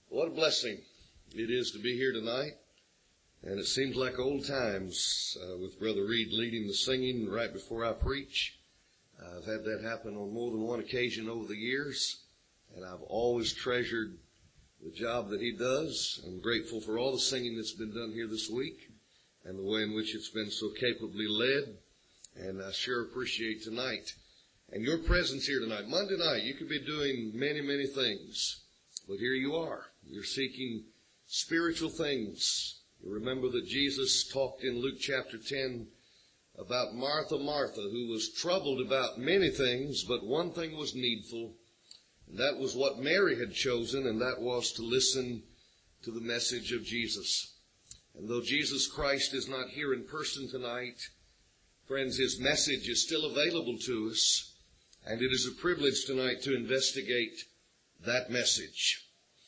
What a blessing it is to be here tonight. And it seems like old times with Brother Reed leading the singing right before I preach. I've had that happen on more than one occasion over the years, and I've always treasured the job that he does. I'm grateful for all the singing that's been done here this week and the way in which it's been so capably led, and I sure appreciate tonight. And your presence here tonight, Monday night, you could be doing many, many things, but here you are. You're seeking spiritual things. You remember that Jesus talked in Luke chapter 10 about Martha, who was troubled about many things, but one thing was needful, and that was what Mary had chosen, and that was to listen to the message of Jesus. And though Jesus Christ is not here in person tonight, friends, his message is still available to us, and it is a privilege tonight to investigate that message.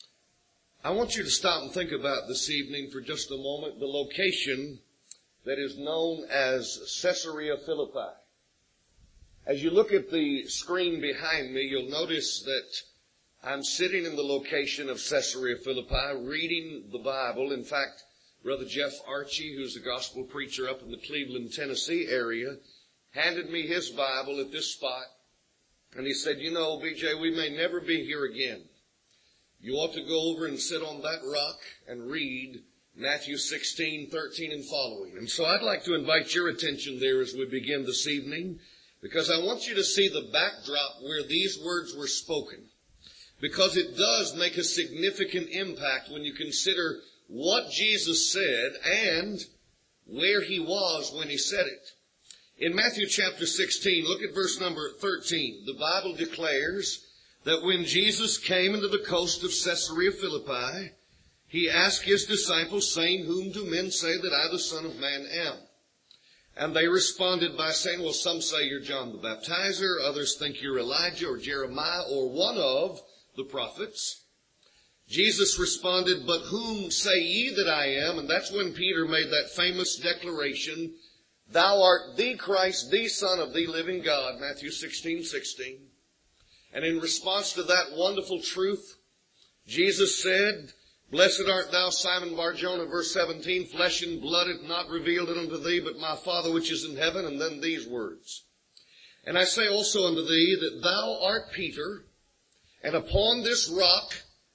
I want you to stop and think about this evening for just a moment the location that is known as Caesarea Philippi. As you look at the screen behind me, you'll notice that I'm sitting in the location of Caesarea Philippi reading the Bible. In fact, Brother Jeff Archie, who's a gospel preacher up in the Cleveland, Tennessee area, handed me his Bible at this spot. And he said, you know, BJ, we may never be here again. You ought to go over and sit on that rock and read Matthew 16:13 and following. And so I'd like to invite your attention there as we begin this evening, because I want you to see the backdrop where these words were spoken, because it does make a significant impact when you consider what Jesus said and where he was when he said it. In Matthew chapter 16, look at verse number 13. The Bible declares that when Jesus came into the coast of Caesarea Philippi, he asked his disciples, saying, whom do men say that I, the Son of Man, am? And they responded by saying, well, some say you're John the Baptizer, others think you're Elijah or Jeremiah or one of the prophets. Jesus responded, but whom say ye that I am? And that's when Peter made that famous declaration, thou art the Christ, the Son of the living God, Matthew 16:16. And in response to that wonderful truth, Jesus said, blessed art thou, Simon Bar-Jonah, verse 17, flesh and blood hath not revealed it unto thee, but my Father which is in heaven. And then these words, and I say also unto thee that thou art Peter, and upon this rock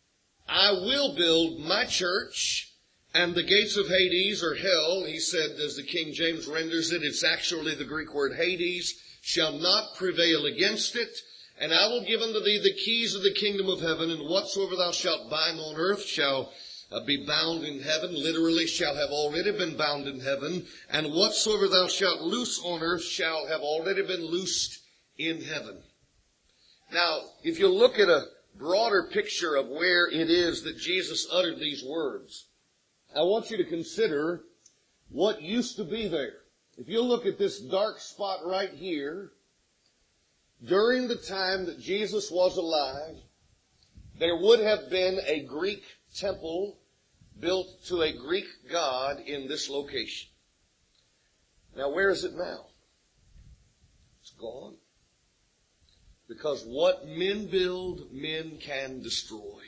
I will build my church, and the gates of Hades, or hell, he said, as the King James renders it, it's actually the Greek word Hades, shall not prevail against it. And I will give unto thee the keys of the kingdom of heaven, and whatsoever thou shalt bind on earth shall be bound in heaven, literally shall have already been bound in heaven, and whatsoever thou shalt loose on earth shall have already been loosed in heaven. Now, if you look at a broader picture of where it is that Jesus uttered these words, I want you to consider what used to be there. If you look at this dark spot right here, during the time that Jesus was alive, there would have been a Greek temple built to a Greek god in this location. Now, where is it now? It's gone. Because what men build, men can destroy.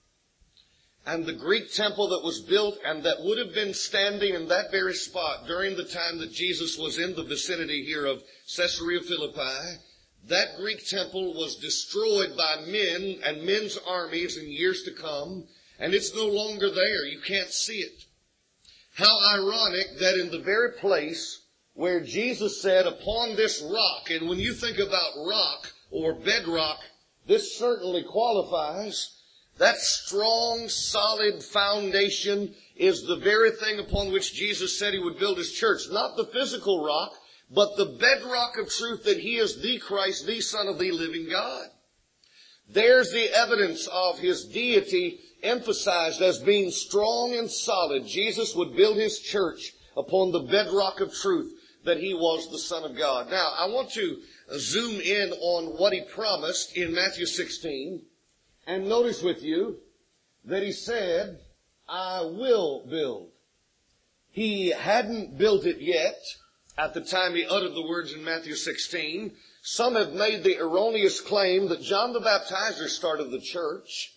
And the Greek temple that was built and that would have been standing in that very spot during the time that Jesus was in the vicinity here of Caesarea Philippi, that Greek temple was destroyed by men and men's armies in years to come, and it's no longer there. You can't see it. How ironic that in the very place where Jesus said, upon this rock, and when you think about rock or bedrock, this certainly qualifies. That strong, solid foundation is the very thing upon which Jesus said he would build his church. Not the physical rock, but the bedrock of truth that he is the Christ, the Son of the living God. There's the evidence of his deity emphasized as being strong and solid. Jesus would build his church upon the bedrock of truth that he was the Son of God. Now, I want to zoom in on what he promised in Matthew 16. And notice with you that he said, I will build. He hadn't built it yet at the time he uttered the words in Matthew 16. Some have made the erroneous claim that John the Baptizer started the church.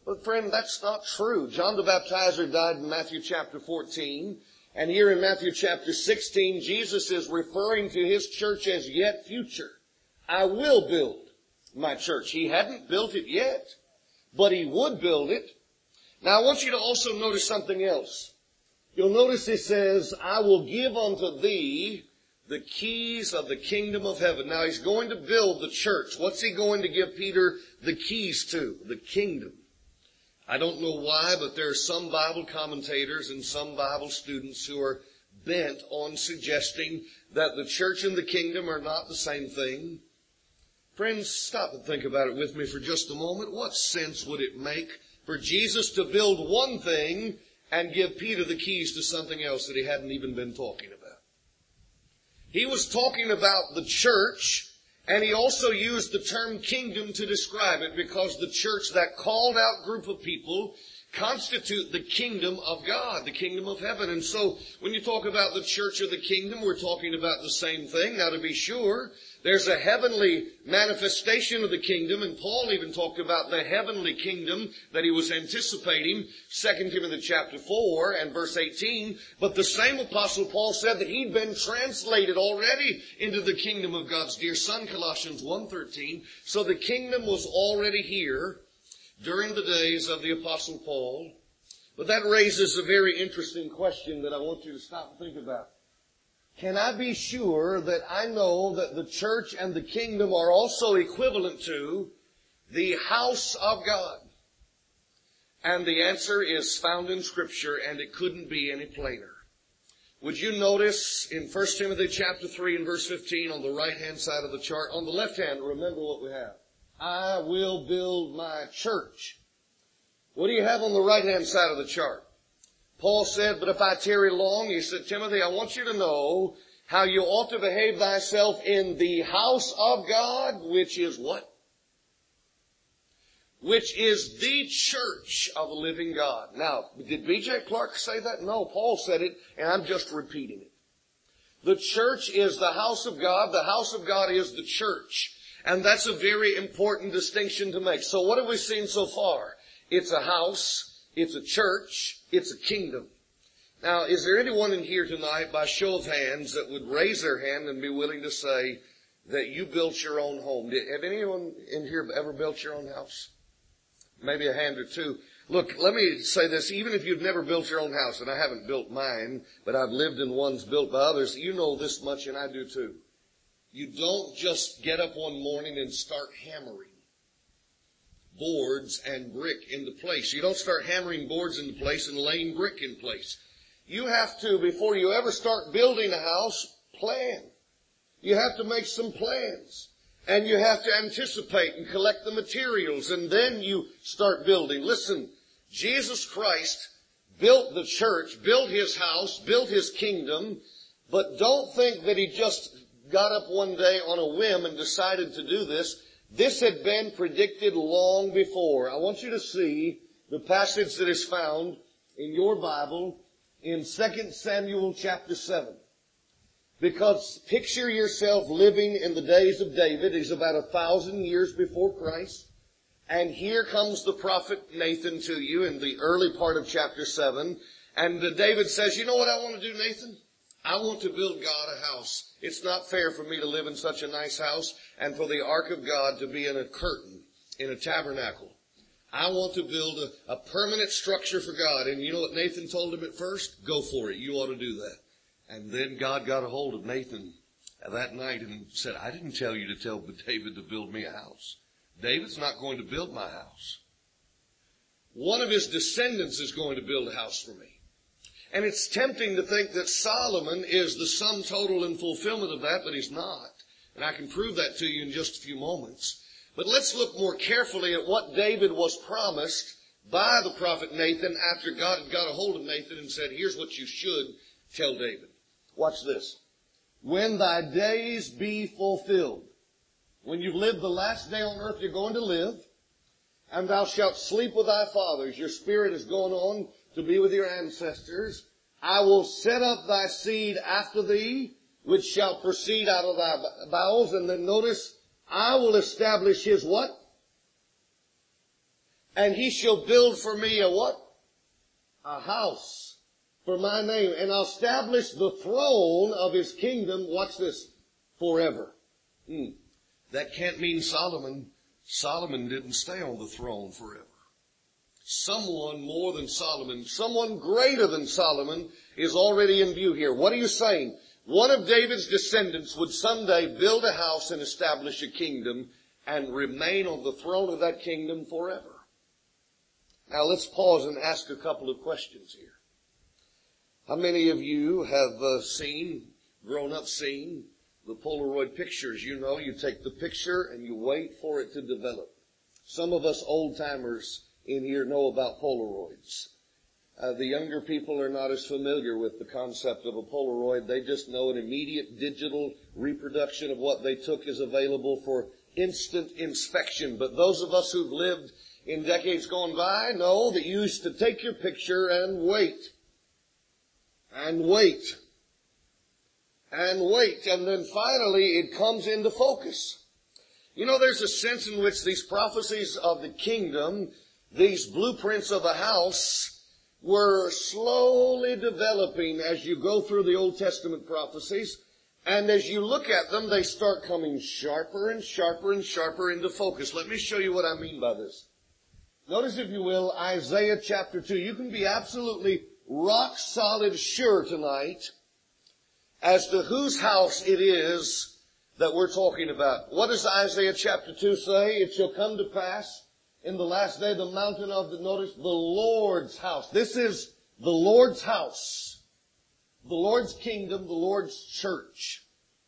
But friend, that's not true. John the Baptizer died in Matthew chapter 14. And here in Matthew chapter 16, Jesus is referring to his church as yet future. I will build my church. He hadn't built it yet, but he would build it. Now I want you to also notice something else. You'll notice he says, I will give unto thee the keys of the kingdom of heaven. Now he's going to build the church. What's he going to give Peter the keys to? The kingdom. I don't know why, but there are some Bible commentators and some Bible students who are bent on suggesting that the church and the kingdom are not the same thing. Friends, stop and think about it with me for just a moment. What sense would it make for Jesus to build one thing and give Peter the keys to something else that he hadn't even been talking about? He was talking about the church, and he also used the term kingdom to describe it, because the church, that called out group of people, constitute the kingdom of God, the kingdom of heaven. And so when you talk about the church or the kingdom, we're talking about the same thing. Now to be sure, there's a heavenly manifestation of the kingdom, and Paul even talked about the heavenly kingdom that he was anticipating, 2 Timothy chapter 4 and verse 18. But the same apostle Paul said that he'd been translated already into the kingdom of God's dear Son, Colossians 1:13. So the kingdom was already here during the days of the apostle Paul. But that raises a very interesting question that I want you to stop and think about. Can I be sure that I know that the church and the kingdom are also equivalent to the house of God? And the answer is found in Scripture, and it couldn't be any plainer. Would you notice in 1 Timothy chapter 3 and verse 15 on the right-hand side of the chart? On the left hand, remember what we have. I will build my church. What do you have on the right-hand side of the chart? Paul said, but if I tarry long, he said, Timothy, I want you to know how you ought to behave thyself in the house of God, which is what? Which is the church of the living God. Now, did B.J. Clark say that? No, Paul said it, and I'm just repeating it. The church is the house of God. The house of God is the church. And that's a very important distinction to make. So what have we seen so far? It's a house. It's a church. It's a kingdom. Now, is there anyone in here tonight, by show of hands, that would raise their hand and be willing to say that you built your own home? Have anyone in here ever built your own house? Maybe a hand or two. Look, let me say this. Even if you've never built your own house, and I haven't built mine, but I've lived in ones built by others, you know this much, and I do too. You don't just get up one morning and start hammering boards and brick into place. You don't start hammering boards into place and laying brick in place. You have to, before you ever start building a house, plan. You have to make some plans. And you have to anticipate and collect the materials, and then you start building. Listen, Jesus Christ built the church, built his house, built his kingdom, but don't think that he just got up one day on a whim and decided to do this. This had been predicted long before. I want you to see the passage that is found in your Bible in 2 Samuel chapter 7. Because picture yourself living in the days of David. He's about 1,000 years before Christ. And here comes the prophet Nathan to you in the early part of chapter 7. And David says, you know what I want to do, Nathan? I want to build God a house. It's not fair for me to live in such a nice house and for the ark of God to be in a curtain, in a tabernacle. I want to build a permanent structure for God. And you know what Nathan told him at first? Go for it. You ought to do that. And then God got a hold of Nathan that night and said, I didn't tell you to tell David to build me a house. David's not going to build my house. One of his descendants is going to build a house for me. And it's tempting to think that Solomon is the sum total and fulfillment of that, but he's not. And I can prove that to you in just a few moments. But let's look more carefully at what David was promised by the prophet Nathan after God had got a hold of Nathan and said, here's what you should tell David. Watch this. When thy days be fulfilled, when you've lived the last day on earth you're going to live, and thou shalt sleep with thy fathers, your spirit is going on to be with your ancestors, I will set up thy seed after thee, which shall proceed out of thy bowels. And then notice, I will establish his what? And he shall build for me a what? A house for my name. And I'll establish the throne of his kingdom, watch this, forever. That can't mean Solomon. Solomon didn't stay on the throne forever. Someone more than Solomon, someone greater than Solomon is already in view here. What are you saying? One of David's descendants would someday build a house and establish a kingdom and remain on the throne of that kingdom forever. Now let's pause and ask a couple of questions here. How many of you have grown up seeing the Polaroid pictures? You know, you take the picture and you wait for it to develop. Some of us old-timers in here know about Polaroids. The younger people are not as familiar with the concept of a Polaroid. They just know an immediate digital reproduction of what they took is available for instant inspection. But those of us who've lived in decades gone by know that you used to take your picture and wait. And wait. And wait. And then finally it comes into focus. You know, there's a sense in which these prophecies of the kingdom, these blueprints of a house, were slowly developing as you go through the Old Testament prophecies. And as you look at them, they start coming sharper and sharper and sharper into focus. Let me show you what I mean by this. Notice, if you will, Isaiah chapter 2. You can be absolutely rock solid sure tonight as to whose house it is that we're talking about. What does Isaiah chapter 2 say? It shall come to pass in the last day, the mountain of the Lord's house. This is the Lord's house. The Lord's kingdom, the Lord's church.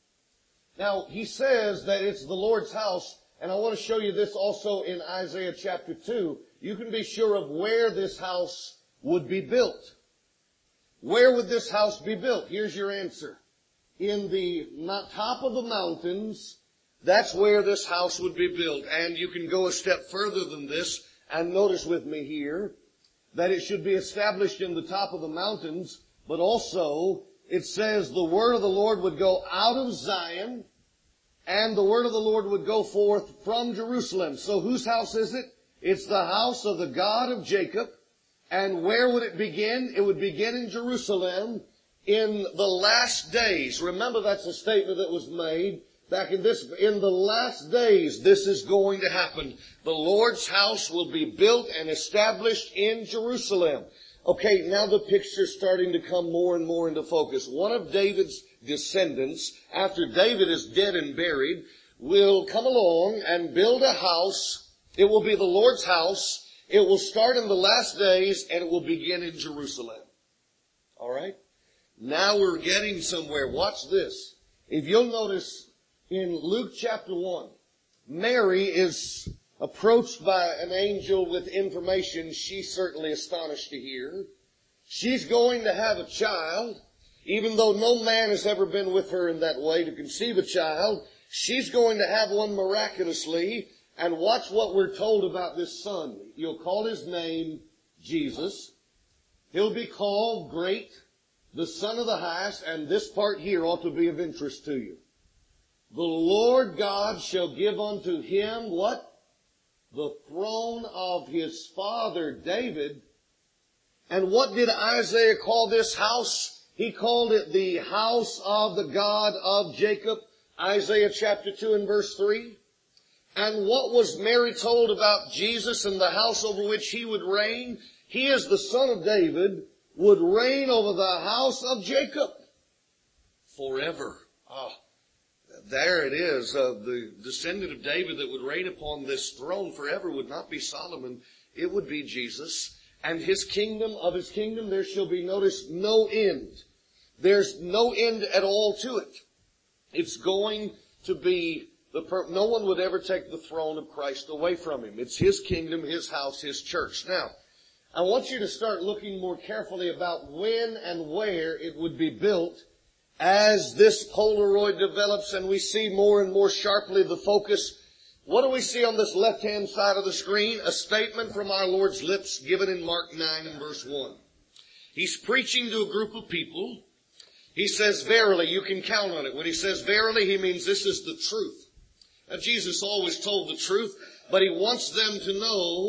Now, he says that it's the Lord's house, and I want to show you this also in Isaiah chapter 2. You can be sure of where this house would be built. Where would this house be built? Here's your answer. In the top of the mountains, that's where this house would be built. And you can go a step further than this, and notice with me here that it should be established in the top of the mountains, but also it says the word of the Lord would go out of Zion, and the word of the Lord would go forth from Jerusalem. So whose house is it? It's the house of the God of Jacob. And where would it begin? It would begin in Jerusalem in the last days. Remember, that's a statement that was made back in the last days. This is going to happen. The Lord's house will be built and established in Jerusalem. Okay, now the picture's starting to come more and more into focus. One of David's descendants, after David is dead and buried, will come along and build a house. It will be the Lord's house. It will start in the last days, and it will begin in Jerusalem. All right? Now we're getting somewhere. Watch this. If you'll notice in Luke chapter 1, Mary is approached by an angel with information she's certainly astonished to hear. She's going to have a child. Even though no man has ever been with her in that way to conceive a child, she's going to have one miraculously. And watch what we're told about this son. You'll call his name Jesus. He'll be called Great, the Son of the Highest, and this part here ought to be of interest to you. The Lord God shall give unto him what? The throne of his father David. And what did Isaiah call this house? He called it the house of the God of Jacob. Isaiah chapter 2 and verse 3. And what was Mary told about Jesus and the house over which he would reign? He is the son of David, would reign over the house of Jacob forever. There it is. The descendant of David that would reign upon this throne forever would not be Solomon. It would be Jesus. And his kingdom, there shall be, notice, no end. There's no end at all to it. It's going to be no one would ever take the throne of Christ away from him. It's his kingdom, his house, his church. Now, I want you to start looking more carefully about when and where it would be built as this Polaroid develops and we see more and more sharply the focus. What do we see on this left-hand side of the screen? A statement from our Lord's lips given in Mark 9 and verse 1. He's preaching to a group of people. He says, verily, you can count on it. When he says verily, he means this is the truth. Now, Jesus always told the truth, but he wants them to know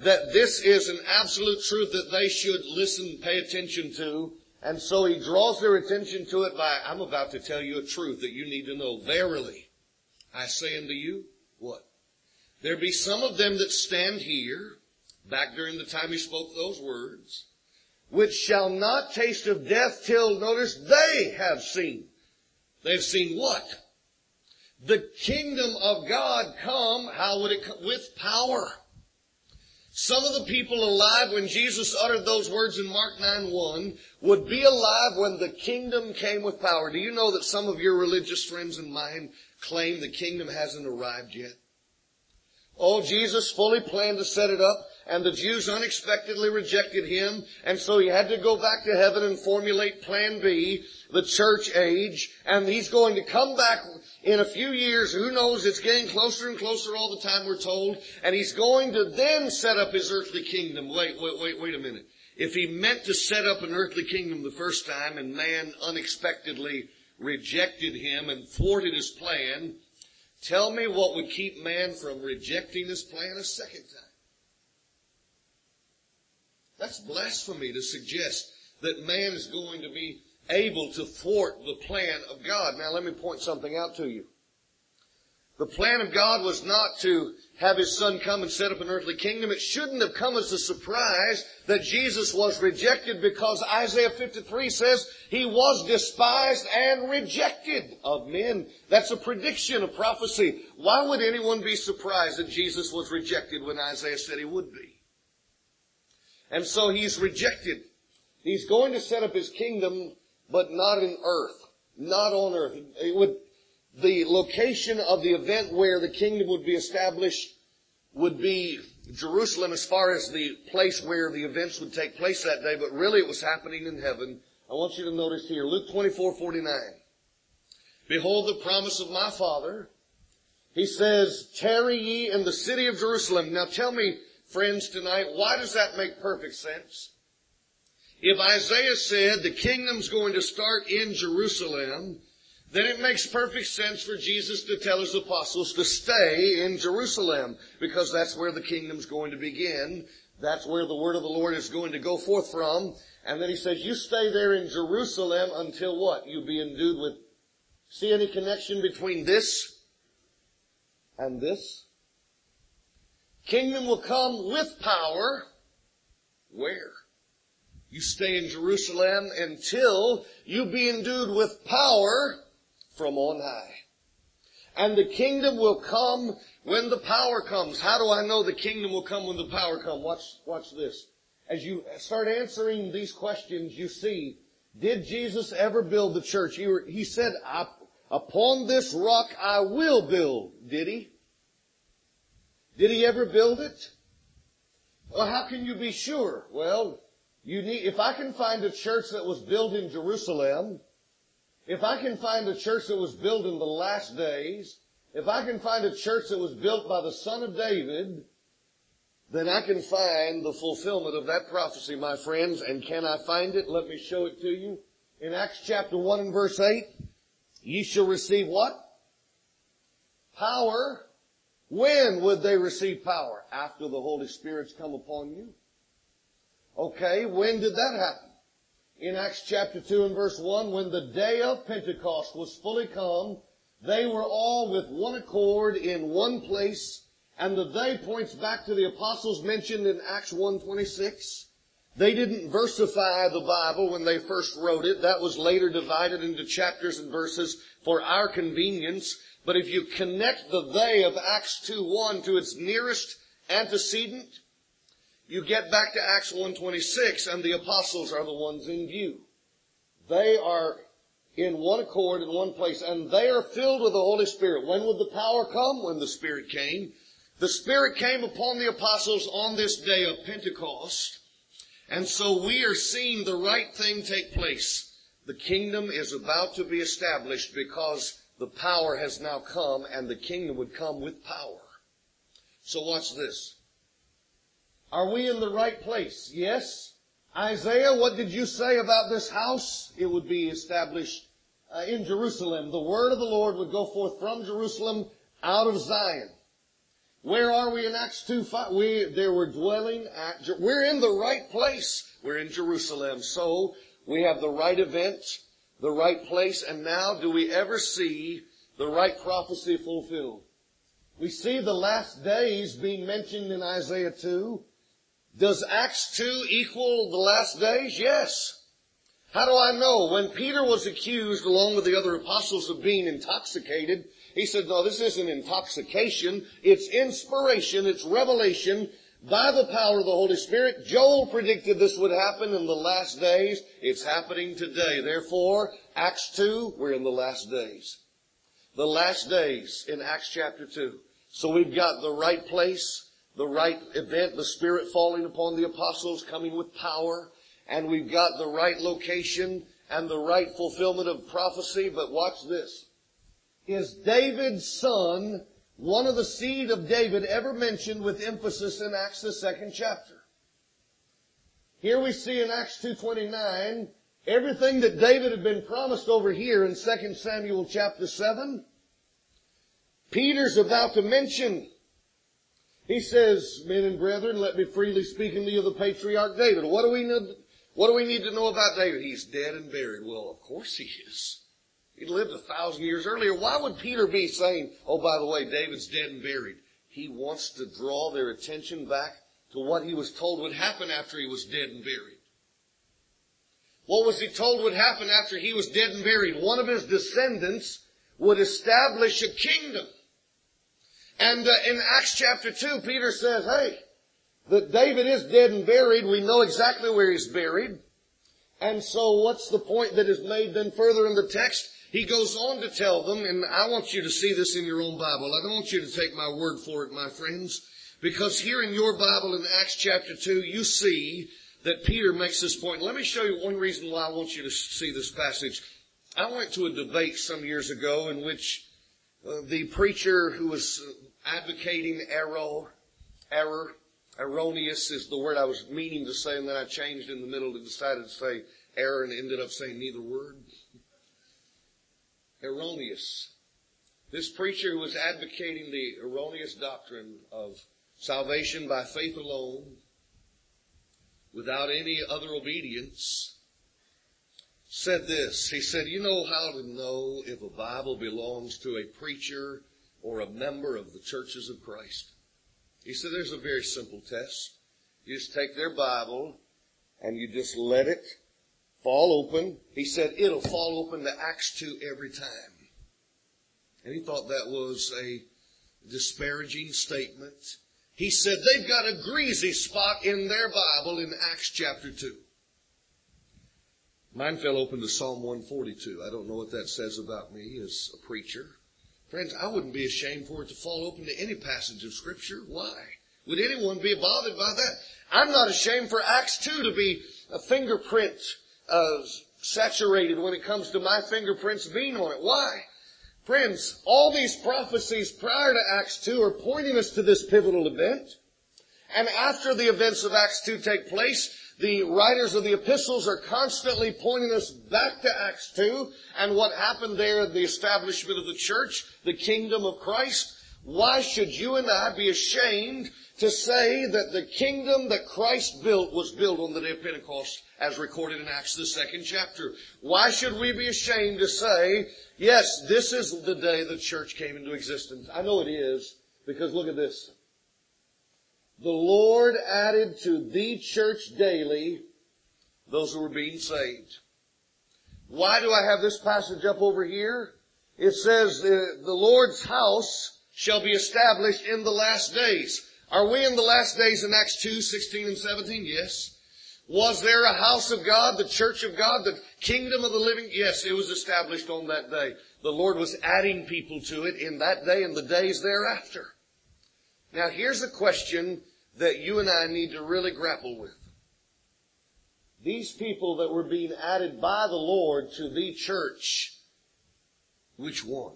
that this is an absolute truth that they should listen, pay attention to. And so he draws their attention to it by, I'm about to tell you a truth that you need to know. Verily, I say unto you, what? There be some of them that stand here, back during the time he spoke those words, which shall not taste of death till, notice, they have seen. They've seen what? The kingdom of God come, how would it come? With power. Some of the people alive when Jesus uttered those words in Mark 9:1 would be alive when the kingdom came with power. Do you know that some of your religious friends and mine claim the kingdom hasn't arrived yet? Oh, Jesus fully planned to set it up, and the Jews unexpectedly rejected him, and so he had to go back to heaven and formulate Plan B, the church age, and he's going to come back in a few years. Who knows? It's getting closer and closer all the time, we're told, and he's going to then set up his earthly kingdom. Wait a minute. If he meant to set up an earthly kingdom the first time and man unexpectedly rejected him and thwarted his plan, tell me what would keep man from rejecting his plan a second time. That's blasphemy to suggest that man is going to be able to thwart the plan of God. Now let me point something out to you. The plan of God was not to have his son come and set up an earthly kingdom. It shouldn't have come as a surprise that Jesus was rejected, because Isaiah 53 says he was despised and rejected of men. That's a prediction, a prophecy. Why would anyone be surprised that Jesus was rejected when Isaiah said he would be? And so he's rejected. He's going to set up his kingdom, but not in earth. Not on earth. The location of the event where the kingdom would be established would be Jerusalem, as far as the place where the events would take place that day, but really it was happening in heaven. I want you to notice here, Luke 24:49. Behold the promise of my Father. He says, tarry ye in the city of Jerusalem. Now tell me, friends, tonight, why does that make perfect sense? If Isaiah said the kingdom's going to start in Jerusalem, then it makes perfect sense for Jesus to tell his apostles to stay in Jerusalem, because that's where the kingdom's going to begin. That's where the word of the Lord is going to go forth from. And then he says, you stay there in Jerusalem until what? You be endued with... See any connection between this and this? Kingdom will come with power. Where? You stay in Jerusalem until you be endued with power from on high. And the kingdom will come when the power comes. How do I know the kingdom will come when the power comes? Watch this. As you start answering these questions, you see, did Jesus ever build the church? He said, upon this rock I will build. Did he? Did he ever build it? Well, how can you be sure? Well, if I can find a church that was built in Jerusalem, if I can find a church that was built in the last days, if I can find a church that was built by the son of David, then I can find the fulfillment of that prophecy, my friends. And can I find it? Let me show it to you. In Acts chapter 1 and verse 8, ye shall receive what? Power. When would they receive power? After the Holy Spirit's come upon you. Okay, when did that happen? In Acts chapter 2 and verse 1, when the day of Pentecost was fully come, they were all with one accord in one place. And the they points back to the apostles mentioned in Acts 1:26. They didn't versify the Bible when they first wrote it. That was later divided into chapters and verses for our convenience. But if you connect the they of Acts 2:1 to its nearest antecedent, you get back to Acts 1:26, and the apostles are the ones in view. They are in one accord in one place, and they are filled with the Holy Spirit. When would the power come? When the Spirit came. The Spirit came upon the apostles on this day of Pentecost, and so we are seeing the right thing take place. The kingdom is about to be established because the power has now come, and the kingdom would come with power. So watch this. Are we in the right place? Yes. Isaiah, what did you say about this house? It would be established in Jerusalem. The word of the Lord would go forth from Jerusalem out of Zion. Where are we in Acts 2:5? We're in the right place. We're in Jerusalem. So we have the right event, the right place, and now do we ever see the right prophecy fulfilled? We see the last days being mentioned in Isaiah 2. Does Acts 2 equal the last days? Yes. How do I know? When Peter was accused, along with the other apostles, of being intoxicated, he said, no, this isn't intoxication. It's inspiration. It's revelation by the power of the Holy Spirit. Joel predicted this would happen in the last days. It's happening today. Therefore, Acts 2, we're in the last days. The last days in Acts chapter 2. So we've got the right place, the right event, the Spirit falling upon the apostles, coming with power. And we've got the right location and the right fulfillment of prophecy. But watch this. Is David's son, one of the seed of David, ever mentioned with emphasis in Acts the 2nd chapter? Here we see in Acts 2:29, everything that David had been promised over here in 2 Samuel chapter 7, Peter's about to mention. He says, men and brethren, let me freely speak unto you of the patriarch David. What do we need to know about David? He's dead and buried. Well, of course he is. He'd lived 1,000 years earlier. Why would Peter be saying, oh, by the way, David's dead and buried? He wants to draw their attention back to what he was told would happen after he was dead and buried. What was he told would happen after he was dead and buried? One of his descendants would establish a kingdom. And in Acts chapter 2, Peter says, hey, that David is dead and buried. We know exactly where he's buried. And so what's the point that is made then further in the text? He goes on to tell them, and I want you to see this in your own Bible. I don't want you to take my word for it, my friends, because here in your Bible in Acts chapter 2, you see that Peter makes this point. Let me show you one reason why I want you to see this passage. I went to a debate some years ago in which the preacher who was advocating erroneous is the word I was meaning to say, and then I changed in the middle and decided to say error and ended up saying neither word. Erroneous. This preacher who was advocating the erroneous doctrine of salvation by faith alone, without any other obedience, said this. He said, you know how to know if a Bible belongs to a preacher or a member of the churches of Christ? He said, there's a very simple test. You just take their Bible and you just let it fall open. He said, it'll fall open to Acts 2 every time. And he thought that was a disparaging statement. He said, they've got a greasy spot in their Bible in Acts chapter 2. Mine fell open to Psalm 142. I don't know what that says about me as a preacher. Friends, I wouldn't be ashamed for it to fall open to any passage of Scripture. Why? Would anyone be bothered by that? I'm not ashamed for Acts 2 to be a fingerprint saturated when it comes to my fingerprints being on it. Why? Friends, all these prophecies prior to Acts 2 are pointing us to this pivotal event. And after the events of Acts 2 take place, the writers of the epistles are constantly pointing us back to Acts 2 and what happened there, the establishment of the church, the kingdom of Christ. Why should you and I be ashamed to say that the kingdom that Christ built was built on the day of Pentecost as recorded in Acts the 2nd chapter? Why should we be ashamed to say, yes, this is the day the church came into existence? I know it is, because look at this. The Lord added to the church daily those who were being saved. Why do I have this passage up over here? It says, the Lord's house shall be established in the last days. Are we in the last days in Acts 2, 16 and 17? Yes. Was there a house of God, the church of God, the kingdom of the living? Yes, it was established on that day. The Lord was adding people to it in that day and the days thereafter. Now here's a question that you and I need to really grapple with. These people that were being added by the Lord to the church, which one?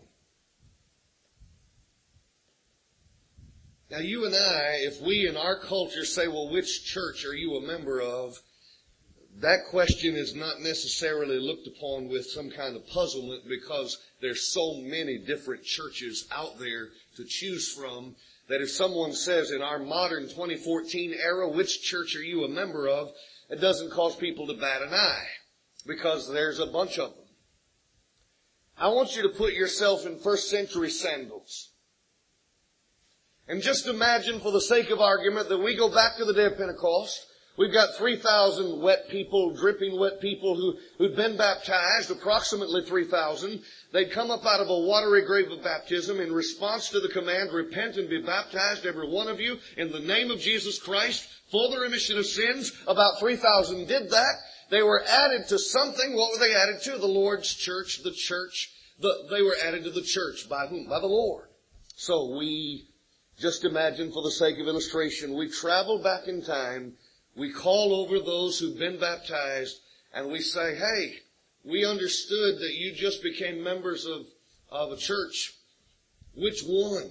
Now you and I, if we in our culture say, well, which church are you a member of? That question is not necessarily looked upon with some kind of puzzlement because there's so many different churches out there to choose from. that if someone says in our modern 2014 era, which church are you a member of, it doesn't cause people to bat an eye, because there's a bunch of them. I want you to put yourself in first century sandals. And just imagine, for the sake of argument, that we go back to the day of Pentecost. We've got 3,000 wet people, dripping wet people who'd been baptized, approximately 3,000. They'd come up out of a watery grave of baptism in response to the command, repent and be baptized, every one of you, in the name of Jesus Christ, for the remission of sins. About 3,000 did that. They were added to something. What were they added to? The Lord's church, the church. They were added to the church. By whom? By the Lord. So we, just imagine for the sake of illustration, we travel back in time. We call over those who've been baptized, and we say, hey, we understood that you just became members of a church. Which one?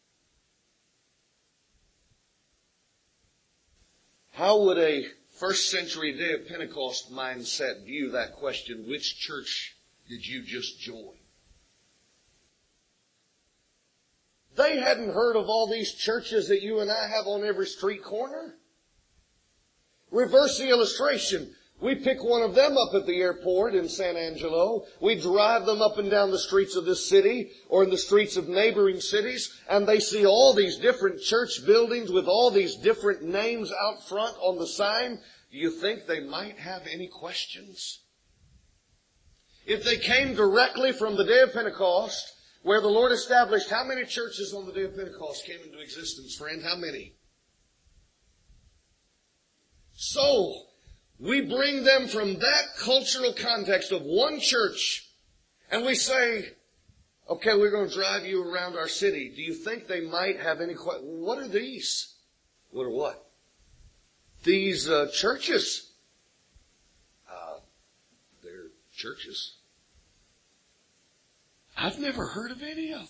How would a first century day of Pentecost mindset view that question? Which church did you just join? They hadn't heard of all these churches that you and I have on every street corner. Reverse the illustration. We pick one of them up at the airport in San Angelo. We drive them up and down the streets of this city or in the streets of neighboring cities, and they see all these different church buildings with all these different names out front on the sign. Do you think they might have any questions? If they came directly from the day of Pentecost, where the Lord established, how many churches on the day of Pentecost came into existence, friend? How many? So, we bring them from that cultural context of one church, and we say, okay, we're going to drive you around our city. Do you think they might have any questions? What are these? What are what? These churches. They're churches. I've never heard of any of them.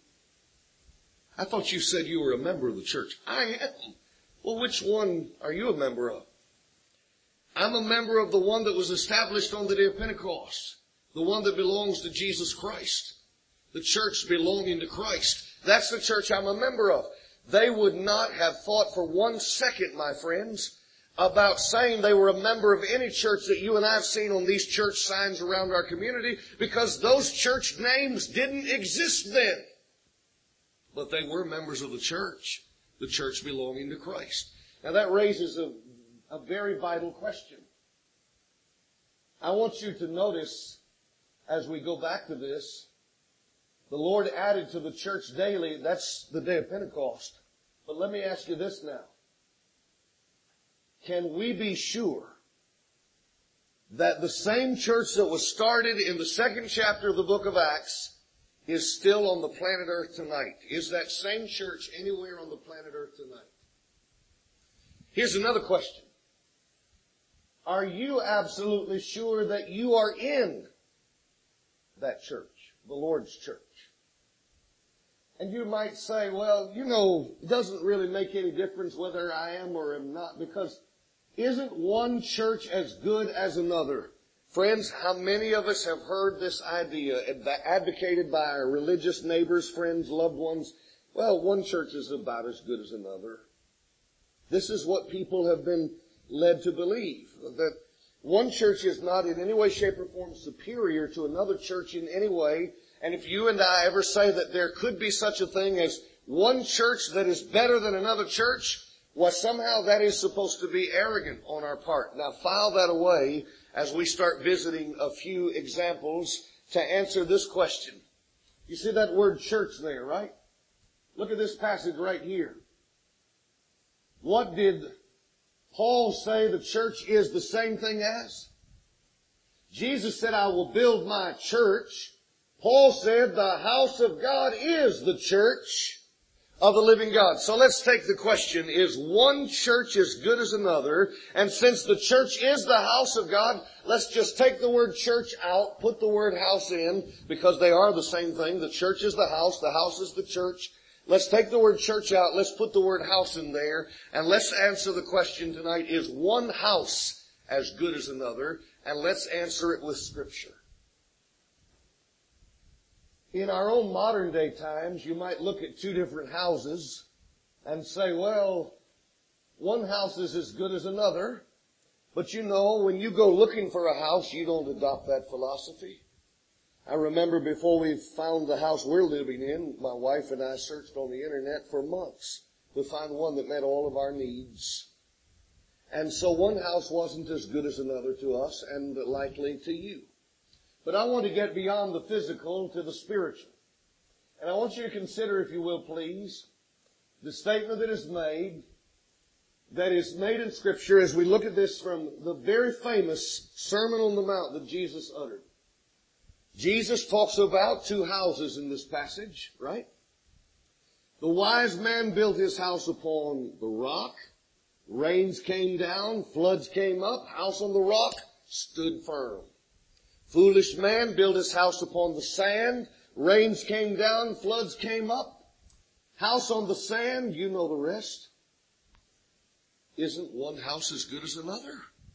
I thought you said you were a member of the church. I am. Well, which one are you a member of? I'm a member of the one that was established on the day of Pentecost. The one that belongs to Jesus Christ. The church belonging to Christ. That's the church I'm a member of. They would not have thought for 1 second, my friends, about saying they were a member of any church that you and I have seen on these church signs around our community, because those church names didn't exist then. But they were members of the church belonging to Christ. Now that raises a very vital question. I want you to notice, as we go back to this, the Lord added to the church daily. That's the day of Pentecost. But let me ask you this now. Can we be sure that the same church that was started in the 2nd chapter of the book of Acts is still on the planet Earth tonight? Is that same church anywhere on the planet Earth tonight? Here's another question. Are you absolutely sure that you are in that church, the Lord's church? And you might say, well, it doesn't really make any difference whether I am or am not, because isn't one church as good as another? Friends, how many of us have heard this idea advocated by our religious neighbors, friends, loved ones? Well, one church is about as good as another. This is what people have been led to believe, that one church is not in any way, shape, or form superior to another church in any way. And if you and I ever say that there could be such a thing as one church that is better than another church, well, somehow that is supposed to be arrogant on our part. Now, file that away as we start visiting a few examples to answer this question. You see that word church there, right? Look at this passage right here. What did Paul say the church is the same thing as? Jesus said, I will build my church. Paul said the house of God is the church of the living God. So let's take the question, is one church as good as another? And since the church is the house of God, let's just take the word church out, put the word house in, because they are the same thing. The church is the house is the church. Let's take the word church out, let's put the word house in there, and let's answer the question tonight, is one house as good as another? And let's answer it with Scripture. In our own modern day times, you might look at two different houses and say, well, one house is as good as another. But you know, when you go looking for a house, you don't adopt that philosophy. I remember before we found the house we're living in, my wife and I searched on the internet for months to find one that met all of our needs. And so one house wasn't as good as another to us and likely to you. But I want to get beyond the physical to the spiritual. And I want you to consider, if you will please, the statement that is made in Scripture as we look at this from the very famous Sermon on the Mount that Jesus uttered. Jesus talks about two houses in this passage, right? The wise man built his house upon the rock. Rains came down, floods came up, house on the rock stood firm. Foolish man built his house upon the sand. Rains came down, floods came up. House on the sand, you know the rest. Isn't one house as good as another?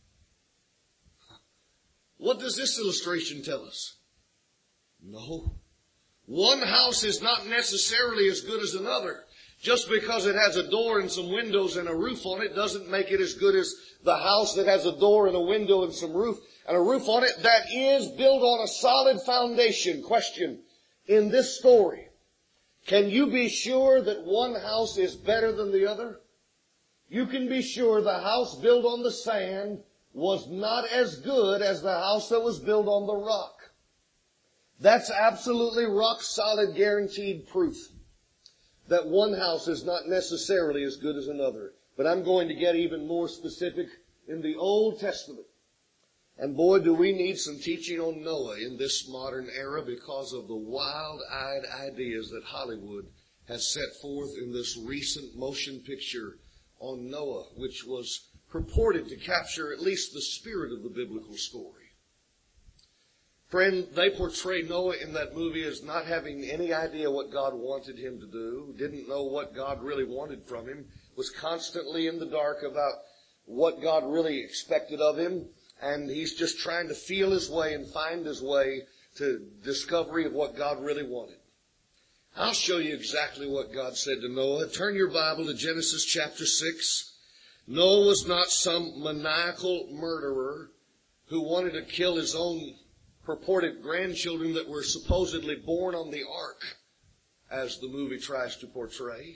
What does this illustration tell us? No. One house is not necessarily as good as another. Just because it has a door and some windows and a roof on it doesn't make it as good as the house that has a door and a window and some roof and a roof on it that is built on a solid foundation. Question, in this story, can you be sure that one house is better than the other? You can be sure the house built on the sand was not as good as the house that was built on the rock. That's absolutely rock solid guaranteed proof that one house is not necessarily as good as another. But I'm going to get even more specific in the Old Testament. And boy, do we need some teaching on Noah in this modern era because of the wild-eyed ideas that Hollywood has set forth in this recent motion picture on Noah, which was purported to capture at least the spirit of the biblical story. Friend, they portray Noah in that movie as not having any idea what God wanted him to do, didn't know what God really wanted from him, was constantly in the dark about what God really expected of him, and he's just trying to feel his way and find his way to discovery of what God really wanted. I'll show you exactly what God said to Noah. Turn your Bible to Genesis chapter 6. Noah was not some maniacal murderer who wanted to kill his own purported grandchildren that were supposedly born on the ark, as the movie tries to portray.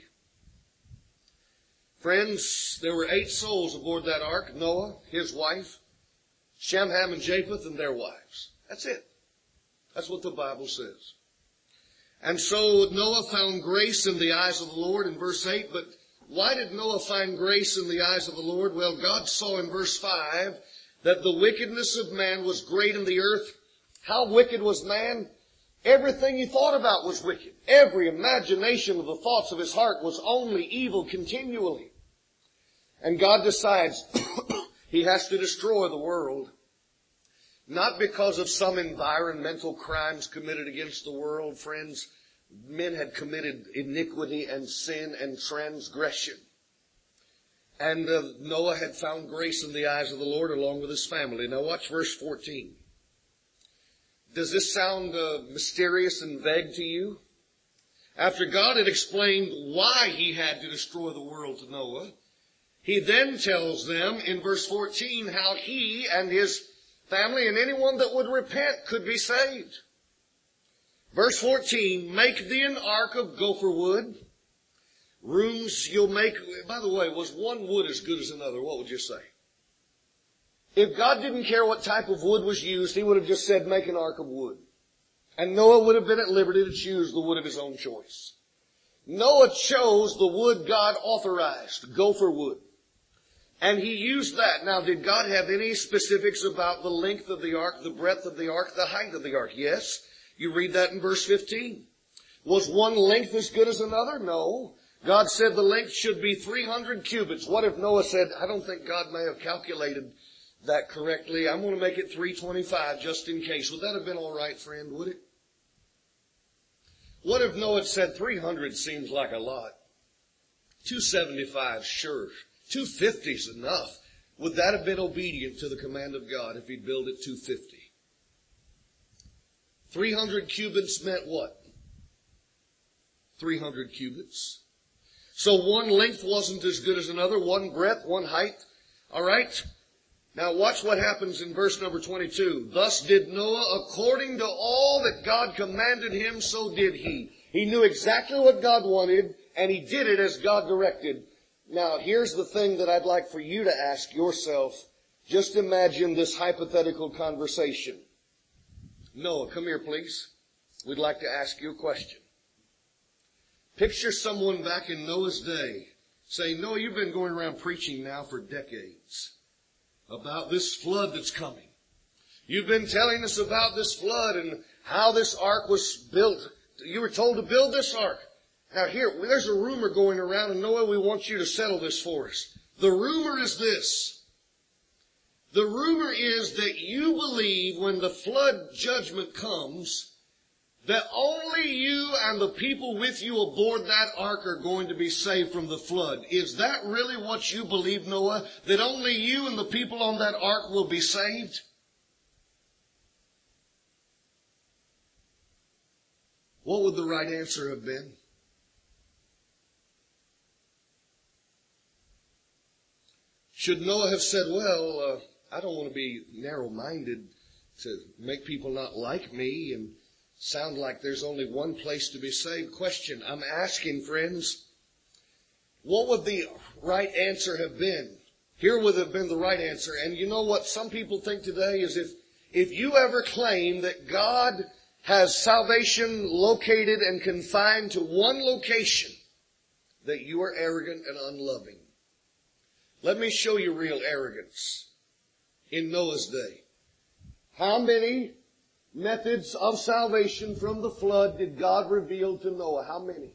Friends, there were 8 souls aboard that ark: Noah, his wife, Shem, Ham, and Japheth, and their wives. That's it. That's what the Bible says. And so Noah found grace in the eyes of the Lord in verse 8. But why did Noah find grace in the eyes of the Lord? Well, God saw in verse 5 that the wickedness of man was great in the earth. How wicked was man? Everything he thought about was wicked. Every imagination of the thoughts of his heart was only evil continually. And God decides he has to destroy the world. Not because of some environmental crimes committed against the world, friends. Men had committed iniquity and sin and transgression. And Noah had found grace in the eyes of the Lord along with his family. Now watch verse 14. Does this sound mysterious and vague to you? After God had explained why he had to destroy the world to Noah, he then tells them in verse 14 how he and his family and anyone that would repent could be saved. Verse 14, make thee an ark of gopher wood. Rooms you'll make. By the way, was one wood as good as another? What would you say? If God didn't care what type of wood was used, he would have just said, make an ark of wood. And Noah would have been at liberty to choose the wood of his own choice. Noah chose the wood God authorized, gopher wood. And he used that. Now, did God have any specifics about the length of the ark, the breadth of the ark, the height of the ark? Yes. You read that in verse 15. Was one length as good as another? No. God said the length should be 300 cubits. What if Noah said, I don't think God may have calculated that correctly. I'm going to make it 325 just in case. Would that have been all right, friend? Would it? What if Noah said 300 seems like a lot? 275, sure. 250 is enough. Would that have been obedient to the command of God if he'd built it 250? 300 cubits meant what? 300 cubits. So one length wasn't as good as another, one breadth, one height. All right? Now watch what happens in verse number 22. Thus did Noah according to all that God commanded him, so did he. He knew exactly what God wanted, and he did it as God directed. Now here's the thing that I'd like for you to ask yourself. Just imagine this hypothetical conversation. Noah, come here please. We'd like to ask you a question. Picture someone back in Noah's day saying, Noah, you've been going around preaching now for decades about this flood that's coming. You've been telling us about this flood and how this ark was built. You were told to build this ark. Now here, there's a rumor going around, and Noah, we want you to settle this for us. The rumor is this. The rumor is that you believe when the flood judgment comes, that only you and the people with you aboard that ark are going to be saved from the flood. Is that really what you believe, Noah? That only you and the people on that ark will be saved? What would the right answer have been? Should Noah have said, well, I don't want to be narrow-minded to make people not like me and sound like there's only one place to be saved? Question, I'm asking, friends, what would the right answer have been? Here would have been the right answer. And you know what some people think today is if you ever claim that God has salvation located and confined to one location, that you are arrogant and unloving. Let me show you real arrogance in Noah's day. How many methods of salvation from the flood did God reveal to Noah? How many?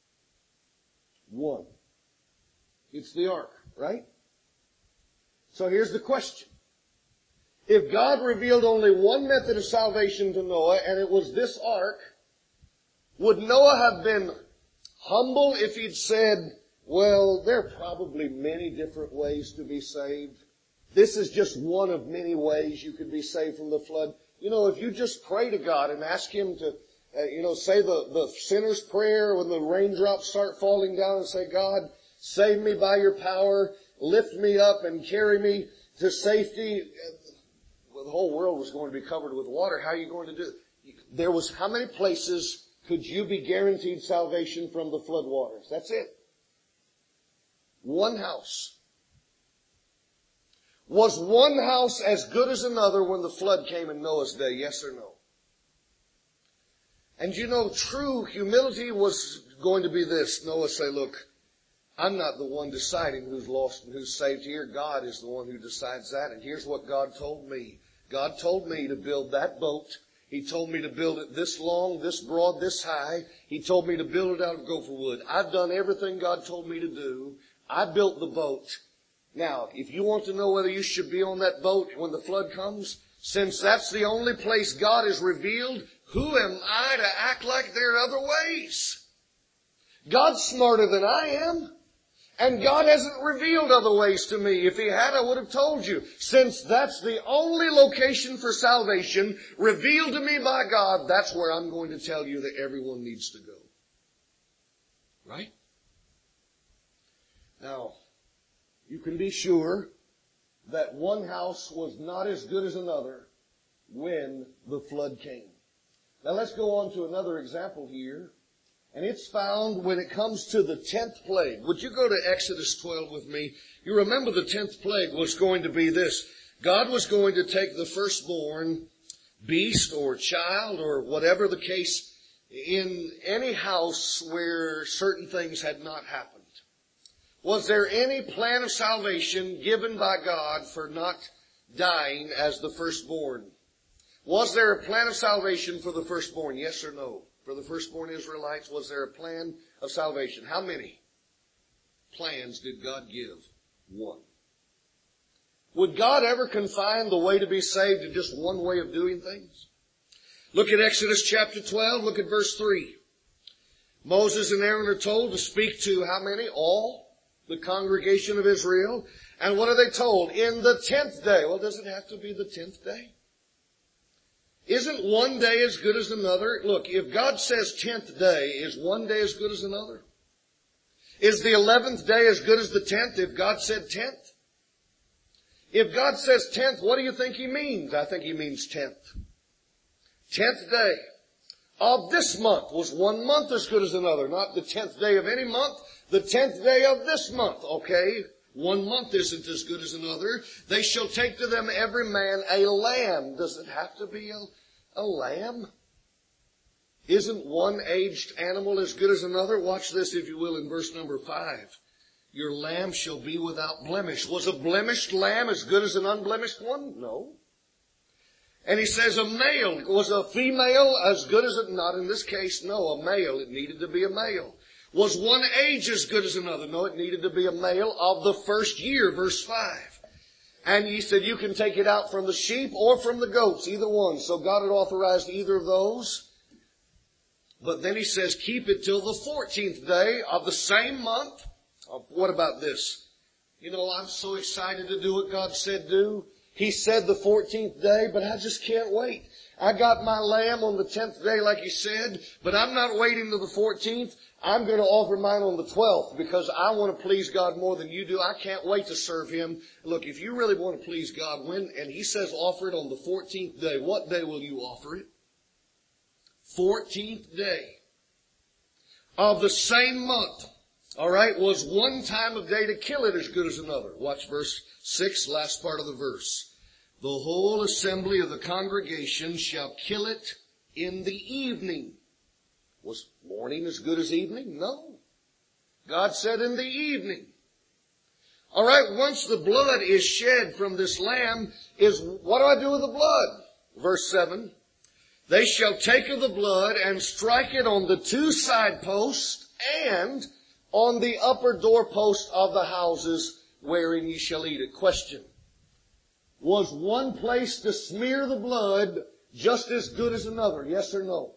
One. It's the ark, right? So here's the question. If God revealed only one method of salvation to Noah, and it was this ark, would Noah have been humble if he'd said, well, there are probably many different ways to be saved. This is just one of many ways you could be saved from the flood. You know, if you just pray to God and ask Him to, say the sinner's prayer when the raindrops start falling down and say, God, save me by your power, lift me up and carry me to safety. Well, the whole world was going to be covered with water. How are you going to do it? How many places could you be guaranteed salvation from the flood waters? That's it. One house. Was one house as good as another when the flood came in Noah's day? Yes or no? And you know, true humility was going to be this. Noah say, look, I'm not the one deciding who's lost and who's saved here. God is the one who decides that. And here's what God told me. God told me to build that boat. He told me to build it this long, this broad, this high. He told me to build it out of gopher wood. I've done everything God told me to do. I built the boat. Now, if you want to know whether you should be on that boat when the flood comes, since that's the only place God has revealed, who am I to act like there are other ways? God's smarter than I am. And God hasn't revealed other ways to me. If He had, I would have told you. Since that's the only location for salvation revealed to me by God, that's where I'm going to tell you that everyone needs to go. Right? Now, you can be sure that one house was not as good as another when the flood came. Now let's go on to another example here. And it's found when it comes to the 10th plague. Would you go to Exodus 12 with me? You remember the 10th plague was going to be this. God was going to take the firstborn beast or child or whatever the case in any house where certain things had not happened. Was there any plan of salvation given by God for not dying as the firstborn? Was there a plan of salvation for the firstborn? Yes or no? For the firstborn Israelites, was there a plan of salvation? How many plans did God give? One. Would God ever confine the way to be saved to just one way of doing things? Look at Exodus chapter 12. Look at verse 3. Moses and Aaron are told to speak to how many? All the congregation of Israel. And what are they told? In the 10th day. Well, does it have to be the 10th day? Isn't one day as good as another? Look, if God says 10th day, is one day as good as another? Is the 11th day as good as the 10th if God said 10th? If God says 10th, what do you think He means? I think He means 10th. 10th day of this month. Was one month as good as another? Not the 10th day of any month, the 10th day of this month. Okay, one month isn't as good as another. They shall take to them every man a lamb. Does it have to be a lamb? Isn't one aged animal as good as another? Watch this, if you will, in verse number 5. Your lamb shall be without blemish. Was a blemished lamb as good as an unblemished one? No. And he says a male. Was a female as good as it? Not in this case, no. A male. It needed to be a male. Was one age as good as another? No, it needed to be a male of the first year, verse 5. And he said you can take it out from the sheep or from the goats, either one. So God had authorized either of those. But then he says keep it till the 14th day of the same month. What about this? You know, I'm so excited to do what God said do. He said the 14th day, but I just can't wait. I got my lamb on the 10th day like He said, but I'm not waiting till the 14th. I'm going to offer mine on the 12th because I want to please God more than you do. I can't wait to serve Him. Look, if you really want to please God, and He says offer it on the 14th day, what day will you offer it? 14th day of the same month. All right, was one time of day to kill it as good as another? Watch verse 6, last part of the verse. The whole assembly of the congregation shall kill it in the evening. Was morning as good as evening? No. God said in the evening. All right, once the blood is shed from this lamb, what do I do with the blood? Verse 7. They shall take of the blood and strike it on the two side posts and on the upper doorpost of the houses wherein ye shall eat it. Question. Was one place to smear the blood just as good as another? Yes or no?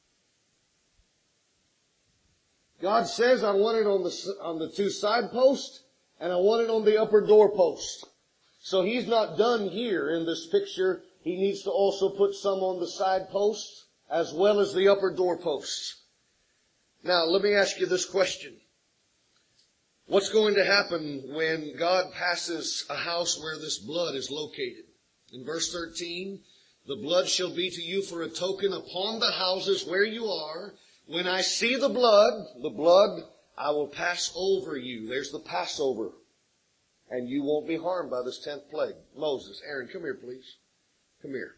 God says I want it on the two side posts and I want it on the upper doorpost. So He's not done here in this picture. He needs to also put some on the side posts as well as the upper doorposts. Now, let me ask you this question. What's going to happen when God passes a house where this blood is located? In verse 13, the blood shall be to you for a token upon the houses where you are. When I see the blood, I will pass over you. There's the Passover. And you won't be harmed by this 10th plague. Moses, Aaron, come here, please. Come here.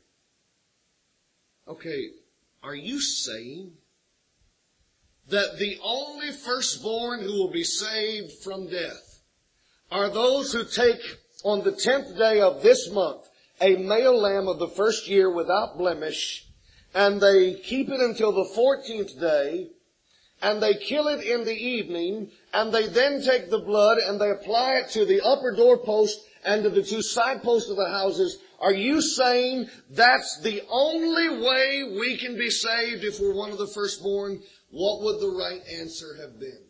Okay, are you saying that the only firstborn who will be saved from death are those who take on the 10th day of this month a male lamb of the first year without blemish, and they keep it until the 14th day, and they kill it in the evening, and they then take the blood and they apply it to the upper doorpost and to the two side posts of the houses? Are you saying that's the only way we can be saved if we're one of the firstborn? What would the right answer have been?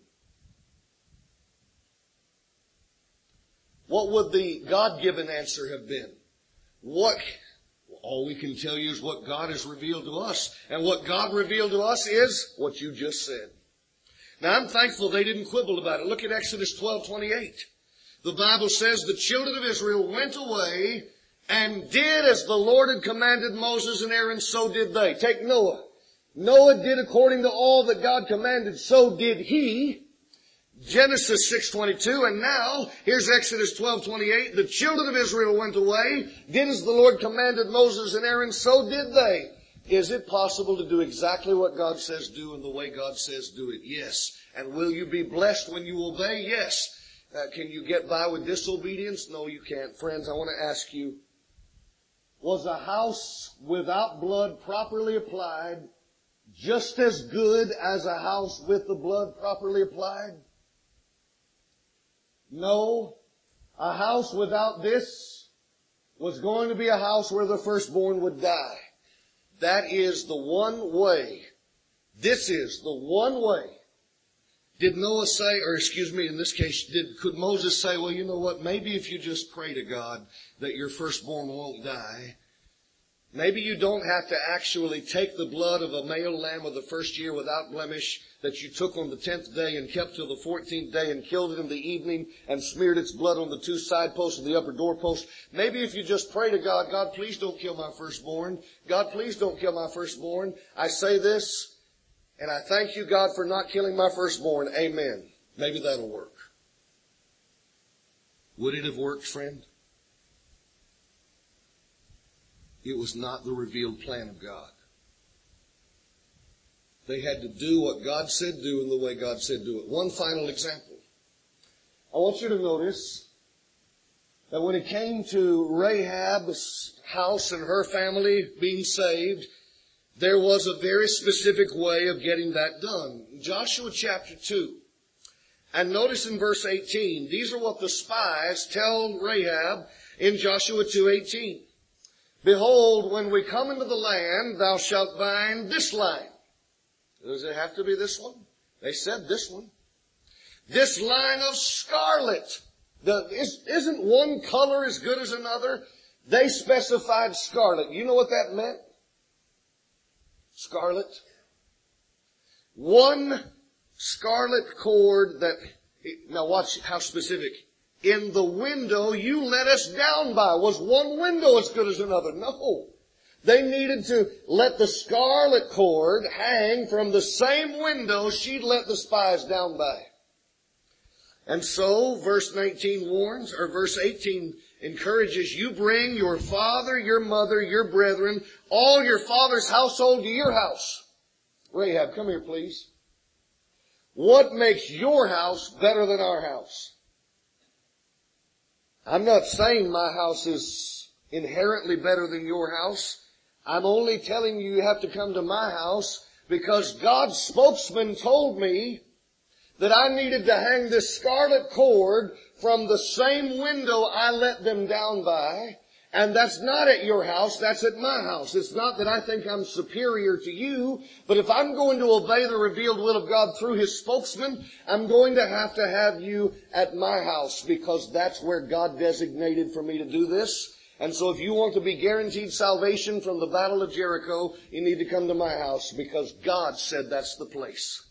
What would the God-given answer have been? All we can tell you is what God has revealed to us. And what God revealed to us is what you just said. Now, I'm thankful they didn't quibble about it. Look at Exodus 12:28. The Bible says the children of Israel went away and did as the Lord had commanded Moses and Aaron, so did they. Take Noah. Noah did according to all that God commanded, so did he. Genesis 6:22, and now, here's Exodus 12:28. The children of Israel went away, did as the Lord commanded Moses and Aaron, so did they. Is it possible to do exactly what God says do in the way God says do it? Yes. And will you be blessed when you obey? Yes. Can you get by with disobedience? No, you can't. Friends, I want to ask you, was a house without blood properly applied just as good as a house with the blood properly applied? No. A house without this was going to be a house where the firstborn would die. That is the one way. This is the one way. Did Noah say, in this case, could Moses say, well, you know what, maybe if you just pray to God that your firstborn won't die, Maybe you don't have to actually take the blood of a male lamb of the first year without blemish that you took on the 10th day and kept till the 14th day and killed it in the evening and smeared its blood on the two side posts of the upper doorpost. Maybe if you just pray to God, God, please don't kill my firstborn. God, please don't kill my firstborn. I say this, and I thank you, God, for not killing my firstborn. Amen. Maybe that'll work. Would it have worked, friend? It was not the revealed plan of God. They had to do what God said do in the way God said do it. One final example. I want you to notice that when it came to Rahab's house and her family being saved, there was a very specific way of getting that done. Joshua chapter 2. And notice in verse 18, these are what the spies tell Rahab in Joshua 2:18. Behold, when we come into the land, thou shalt bind this line. Does it have to be this one? They said this one. This line of scarlet. Isn't one color as good as another? They specified scarlet. You know what that meant? Scarlet. One scarlet cord that, now watch how specific. In the window you let us down by. Was one window as good as another? No. They needed to let the scarlet cord hang from the same window she'd let the spies down by. And so, verse 19 warns, or verse 18 encourages, you bring your father, your mother, your brethren, all your father's household to your house. Rahab, come here, please. What makes your house better than our house? I'm not saying my house is inherently better than your house. I'm only telling you have to come to my house because God's spokesman told me that I needed to hang this scarlet cord from the same window I let them down by. And that's not at your house, that's at my house. It's not that I think I'm superior to you, but if I'm going to obey the revealed will of God through His spokesman, I'm going to have you at my house because that's where God designated for me to do this. And so if you want to be guaranteed salvation from the Battle of Jericho, you need to come to my house because God said that's the place.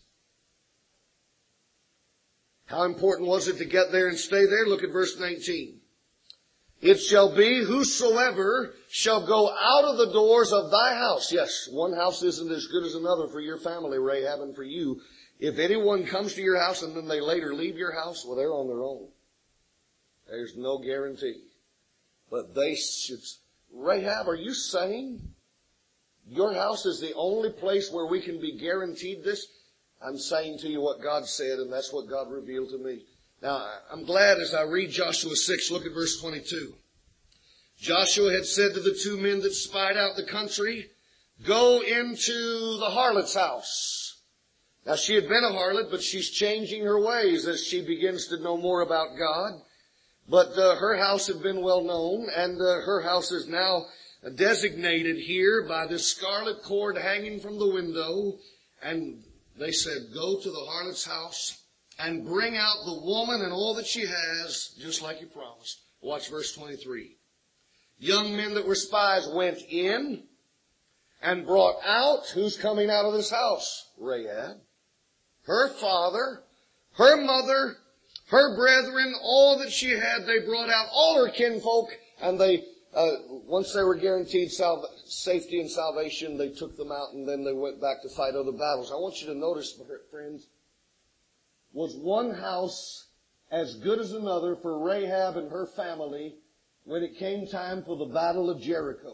How important was it to get there and stay there? Look at verse 19. It shall be whosoever shall go out of the doors of thy house. Yes, one house isn't as good as another for your family, Rahab, and for you. If anyone comes to your house and then they later leave your house, well, they're on their own. There's no guarantee. But they should... Rahab, are you saying your house is the only place where we can be guaranteed this? I'm saying to you what God said, and that's what God revealed to me. Now, I'm glad as I read Joshua 6, look at verse 22. Joshua had said to the two men that spied out the country, go into the harlot's house. Now, she had been a harlot, but she's changing her ways as she begins to know more about God. But her house had been well known, and her house is now designated here by this scarlet cord hanging from the window. And they said, go to the harlot's house and bring out the woman and all that she has, just like you promised. Watch verse 23. Young men that were spies went in and brought out, who's coming out of this house? Rahab. Her father, her mother, her brethren, all that she had, they brought out, all her kinfolk, and they, once they were guaranteed safety and salvation, they took them out and then they went back to fight other battles. I want you to notice, friends, was one house as good as another for Rahab and her family when it came time for the Battle of Jericho?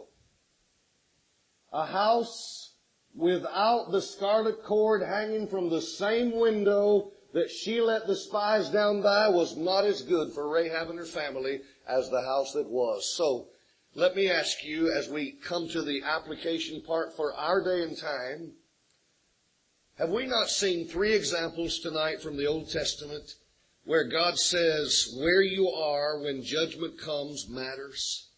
A house without the scarlet cord hanging from the same window that she let the spies down by was not as good for Rahab and her family as the house that was. So, let me ask you as we come to the application part for our day and time, have we not seen 3 examples tonight from the Old Testament where God says where you are when judgment comes matters?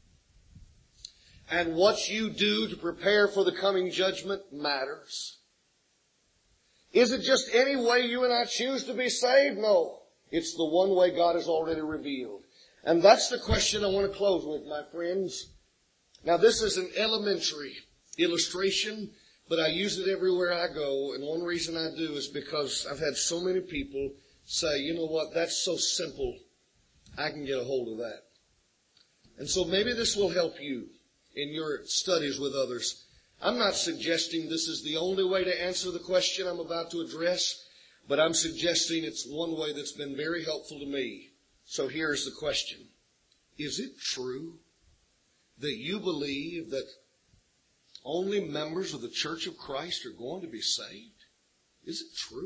And what you do to prepare for the coming judgment matters? Is it just any way you and I choose to be saved? No. It's the one way God has already revealed. And that's the question I want to close with, my friends. Now this is an elementary illustration, but I use it everywhere I go. And one reason I do is because I've had so many people say, you know what, that's so simple. I can get a hold of that. And so maybe this will help you in your studies with others. I'm not suggesting this is the only way to answer the question I'm about to address, but I'm suggesting it's one way that's been very helpful to me. So here's the question. Is it true that you believe that only members of the Church of Christ are going to be saved? Is it true?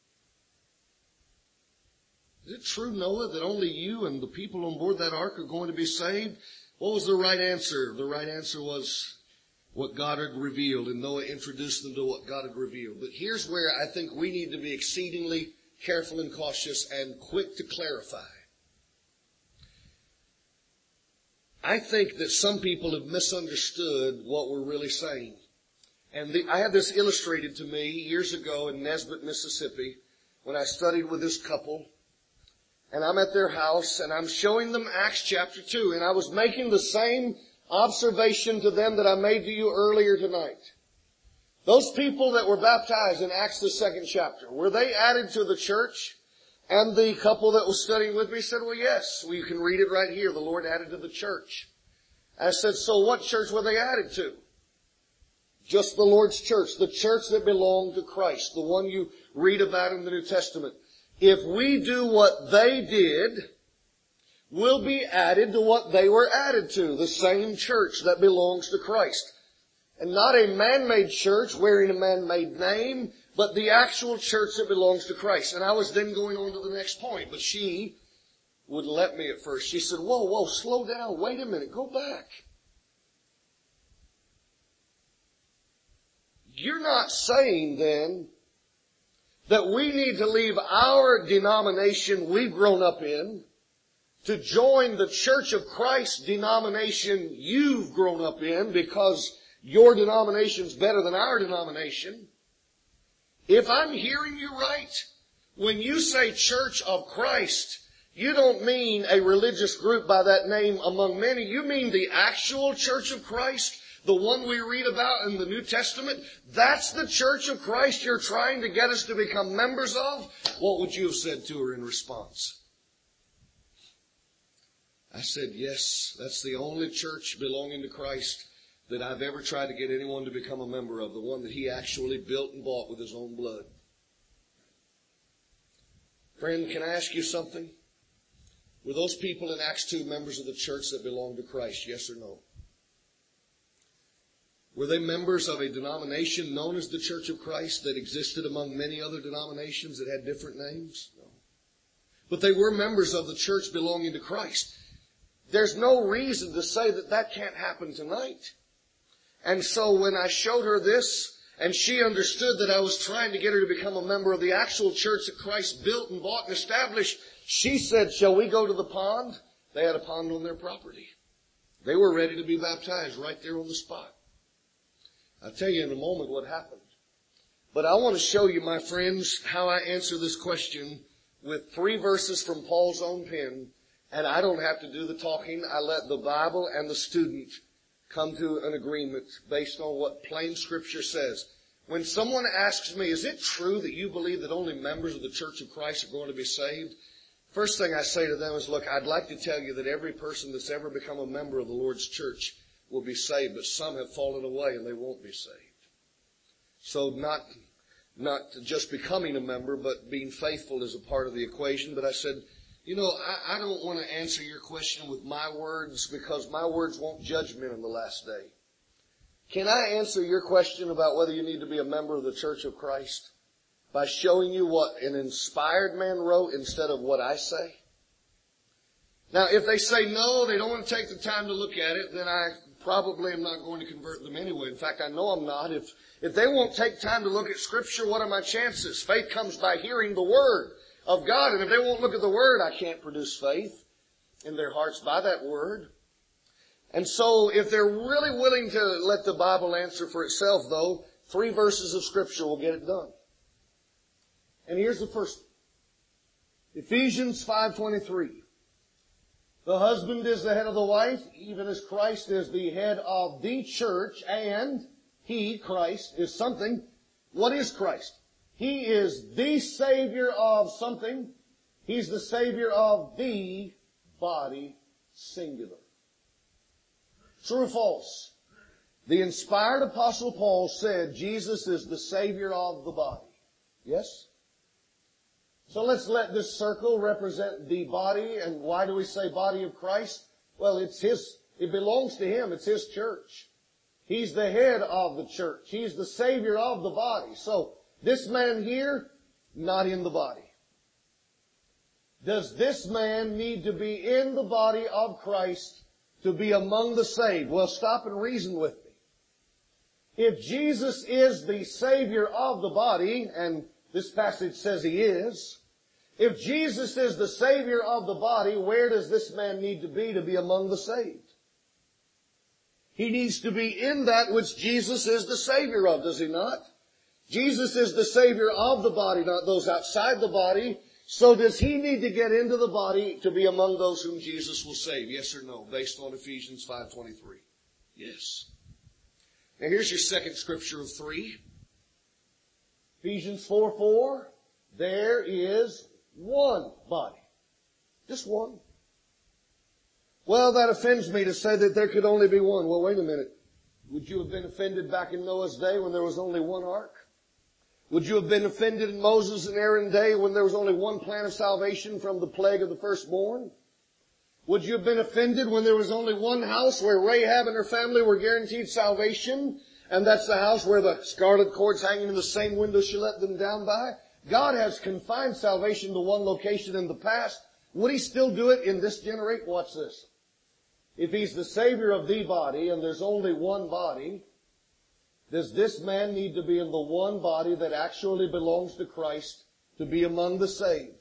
Is it true, Noah, that only you and the people on board that ark are going to be saved? What was the right answer? The right answer was what God had revealed, and Noah introduced them to what God had revealed. But here's where I think we need to be exceedingly careful and cautious and quick to clarify. I think that some people have misunderstood what we're really saying. And I had this illustrated to me years ago in Nesbitt, Mississippi, when I studied with this couple. And I'm at their house, and I'm showing them Acts chapter 2. And I was making the same observation to them that I made to you earlier tonight. Those people that were baptized in Acts the 2nd chapter, were they added to the church? And the couple that was studying with me said, well, yes, you can read it right here. The Lord added to the church. I said, so what church were they added to? Just the Lord's church, the church that belonged to Christ, the one you read about in the New Testament. If we do what they did, we'll be added to what they were added to, the same church that belongs to Christ. And not a man-made church wearing a man-made name, but the actual church that belongs to Christ. And I was then going on to the next point, but she wouldn't let me at first. She said, whoa, slow down, wait a minute, go back. You're not saying then that we need to leave our denomination we've grown up in to join the Church of Christ denomination you've grown up in because your denomination's better than our denomination. If I'm hearing you right, when you say Church of Christ, you don't mean a religious group by that name among many. You mean the actual Church of Christ, the one we read about in the New Testament. That's the Church of Christ you're trying to get us to become members of? What would you have said to her in response? I said, yes, that's the only church belonging to Christ that I've ever tried to get anyone to become a member of, the one that He actually built and bought with His own blood. Friend, can I ask you something? Were those people in Acts 2 members of the church that belonged to Christ, yes or no? Were they members of a denomination known as the Church of Christ that existed among many other denominations that had different names? No. But they were members of the church belonging to Christ. There's no reason to say that that can't happen tonight. And so when I showed her this, and she understood that I was trying to get her to become a member of the actual church that Christ built and bought and established, she said, shall we go to the pond? They had a pond on their property. They were ready to be baptized right there on the spot. I'll tell you in a moment what happened. But I want to show you, my friends, how I answer this question with 3 verses from Paul's own pen. And I don't have to do the talking. I let the Bible and the student come to an agreement based on what plain Scripture says. When someone asks me, is it true that you believe that only members of the Church of Christ are going to be saved? First thing I say to them is, look, I'd like to tell you that every person that's ever become a member of the Lord's church will be saved, but some have fallen away and they won't be saved. So not just becoming a member, but being faithful is a part of the equation. But I said, you know, I don't want to answer your question with my words because my words won't judge men in the last day. Can I answer your question about whether you need to be a member of the Church of Christ by showing you what an inspired man wrote instead of what I say? Now, if they say no, they don't want to take the time to look at it, then I probably am not going to convert them anyway. In fact, I know I'm not. If they won't take time to look at Scripture, what are my chances? Faith comes by hearing the Word of God. And if they won't look at the Word, I can't produce faith in their hearts by that Word. And so if they're really willing to let the Bible answer for itself, though, 3 verses of Scripture will get it done. And here's the first one. Ephesians 5:23. The husband is the head of the wife, even as Christ is the head of the church, and He, Christ, is something. What is Christ? He is the Savior of something. He's the Savior of the body, singular. True or false? The inspired Apostle Paul said Jesus is the Savior of the body. Yes? So let's let this circle represent the body. And why do we say body of Christ? Well, it belongs to Him. It's His church. He's the head of the church. He's the Savior of the body. So this man here, not in the body. Does this man need to be in the body of Christ to be among the saved? Well, stop and reason with me. If Jesus is the Savior of the body, and this passage says He is, if Jesus is the Savior of the body, where does this man need to be among the saved? He needs to be in that which Jesus is the Savior of, does He not? Jesus is the Savior of the body, not those outside the body. So does He need to get into the body to be among those whom Jesus will save? Yes or no? Based on Ephesians 5:23. Yes. Now here's your second scripture of 3. Ephesians 4:4. There is one body. Just one. Well, that offends me to say that there could only be one. Well, wait a minute. Would you have been offended back in Noah's day when there was only one ark? Would you have been offended in Moses and Aaron's day when there was only one plan of salvation from the plague of the firstborn? Would you have been offended when there was only one house where Rahab and her family were guaranteed salvation? And that's the house where the scarlet cords hanging in the same window she let them down by? God has confined salvation to one location in the past. Would He still do it in this generation? Watch this. If He's the Savior of the body and there's only one body, does this man need to be in the one body that actually belongs to Christ to be among the saved?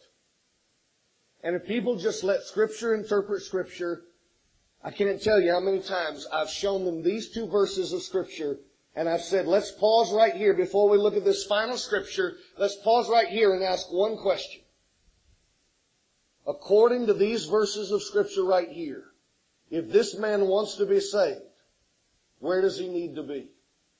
And if people just let Scripture interpret Scripture, I can't tell you how many times I've shown them these two verses of Scripture, and I've said, let's pause right here before we look at this final Scripture. Let's pause right here and ask one question. According to these verses of Scripture right here, if this man wants to be saved, where does he need to be?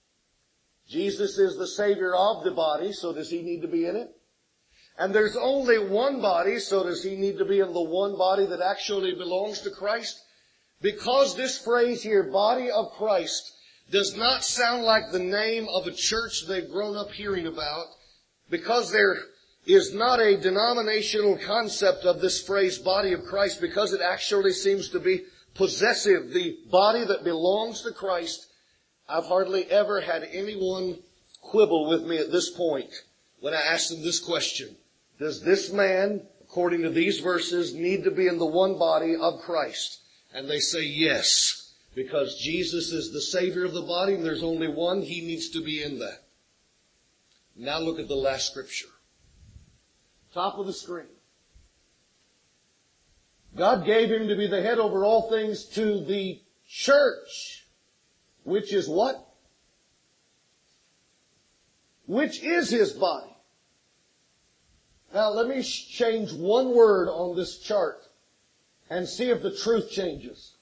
Jesus is the Savior of the body, so does He need to be in it? And there's only one body, so does He need to be in the one body that actually belongs to Christ? Because this phrase here, body of Christ, does not sound like the name of a church they've grown up hearing about, because there is not a denominational concept of this phrase, body of Christ, because it actually seems to be possessive, the body that belongs to Christ. I've hardly ever had anyone quibble with me at this point when I ask them this question. Does this man, according to these verses, need to be in the one body of Christ? And they say yes, because Jesus is the Savior of the body and there's only one. He needs to be in that. Now look at the last scripture. Top of the screen. God gave Him to be the head over all things to the church, which is what? Which is His body. Now let me change one word on this chart and see if the truth changes.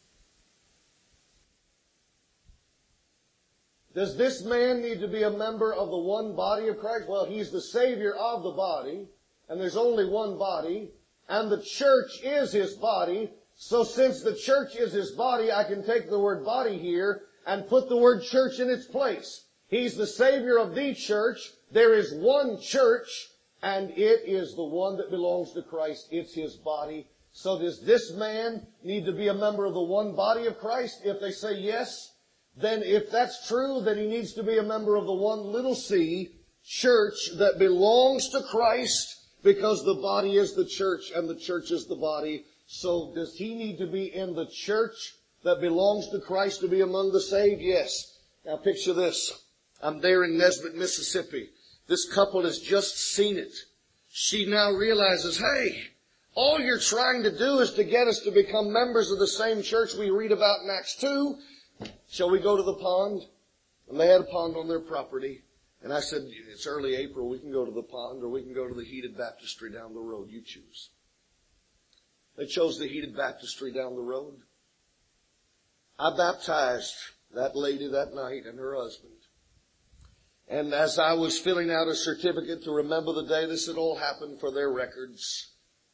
Does this man need to be a member of the one body of Christ? Well, He's the Savior of the body, and there's only one body, and the church is His body. So since the church is His body, I can take the word body here and put the word church in its place. He's the Savior of the church. There is one church, and it is the one that belongs to Christ. It's His body. So does this man need to be a member of the one body of Christ? If they say yes, then if that's true, then he needs to be a member of the one little c, church, that belongs to Christ, because the body is the church and the church is the body. So does he need to be in the church that belongs to Christ to be among the saved? Yes. Now picture this. I'm there in Nesbitt, Mississippi. This couple has just seen it. She now realizes, hey, all you're trying to do is to get us to become members of the same church we read about in Acts 2. Shall we go to the pond? And they had a pond on their property. And I said, it's early April, we can go to the pond or we can go to the heated baptistry down the road. You choose. They chose the heated baptistry down the road. I baptized that lady that night and her husband. And as I was filling out a certificate to remember the day this had all happened for their records,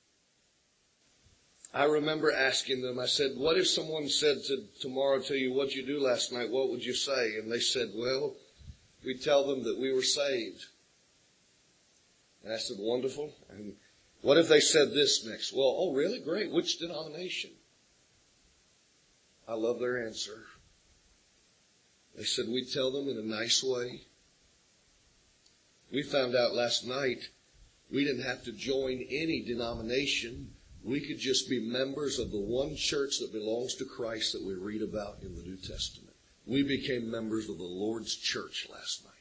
I remember asking them, I said, what if someone said tomorrow to you, what'd you do last night? What would you say? And they said, well, we'd tell them that we were saved. And I said, wonderful. And what if they said this next? Well, oh, really? Great. Which denomination? I love their answer. They said, we'd tell them in a nice way. We found out last night we didn't have to join any denomination. We could just be members of the one church that belongs to Christ that we read about in the New Testament. We became members of the Lord's church last night.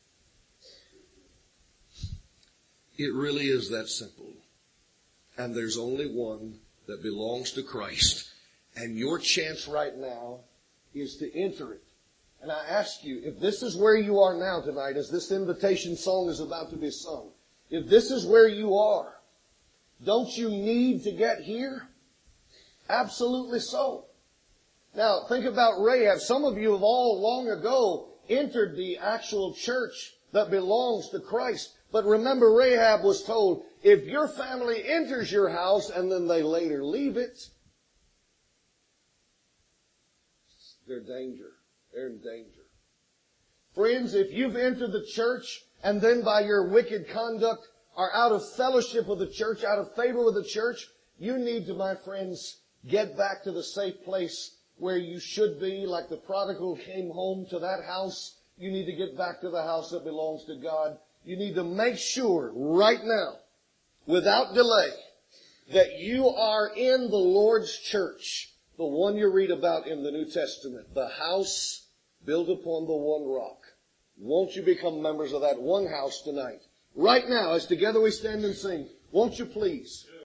It really is that simple. And there's only one that belongs to Christ. And your chance right now is to enter it. And I ask you, if this is where you are now tonight, as this invitation song is about to be sung, if this is where you are, don't you need to get here? Absolutely so. Now, think about Rahab. Some of you have all long ago entered the actual church that belongs to Christ. But remember, Rahab was told, if your family enters your house and then they later leave it, they're in danger. They're in danger. Friends, if you've entered the church and then by your wicked conduct are out of fellowship with the church, out of favor with the church, you need to, my friends, get back to the safe place where you should be. Like the prodigal came home to that house, you need to get back to the house that belongs to God. You need to make sure right now, without delay, that you are in the Lord's church, the one you read about in the New Testament, the house built upon the one rock. Won't you become members of that one house tonight? Right now, as together we stand and sing, won't you please